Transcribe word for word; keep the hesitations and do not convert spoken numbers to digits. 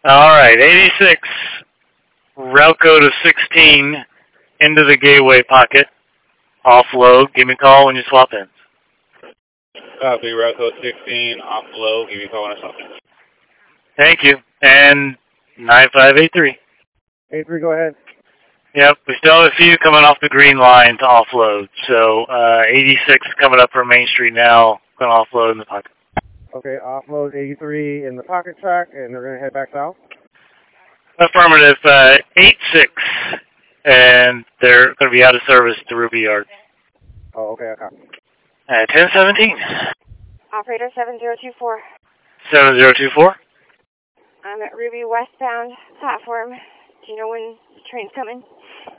All right, eighty-six, route code of sixteen, into the gateway pocket, offload. Give me a call when you swap in. Copy, route code sixteen, offload. Give me a call when I swap in. Thank you. And nine five eight three. eight three, go ahead. Yep, we still have a few coming off the green line to offload. So uh, eighty-six coming up from Main Street now, going to offload in the pocket. Okay, offload eighty-three in the pocket track, and they're going to head back south? Affirmative, uh, eight six, and they're going to be out of service to Ruby Yard. Oh, okay, okay. At ten seventeen. Operator seven zero two four. seven zero two four. I'm at Ruby westbound platform. Do you know when the train's coming?